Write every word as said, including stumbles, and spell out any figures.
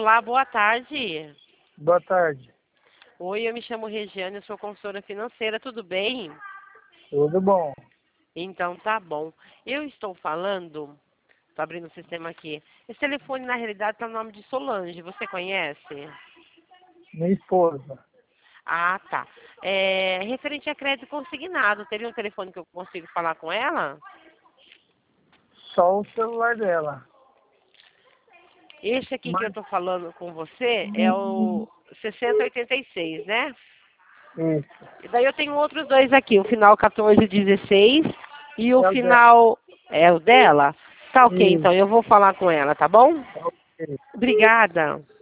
Olá, boa tarde. Boa tarde. Oi, eu me chamo Regiane, eu sou consultora financeira, tudo bem? Tudo bom? Então tá bom. Eu estou falando, estou abrindo o sistema aqui. Esse telefone na realidade está no nome de Solange, você conhece? Minha esposa. Ah, tá. É, referente a crédito consignado, teria um telefone que eu consigo falar com ela? Só o celular dela. Este aqui que eu Mas, estou falando com você é o sessenta oitenta e seis, né? isso. E daí eu tenho outros dois aqui, o final quatorze dezesseis e o É o dela. final é o dela. Tá ok, então Isso. eu vou falar com ela, tá bom? É o dele. Obrigada.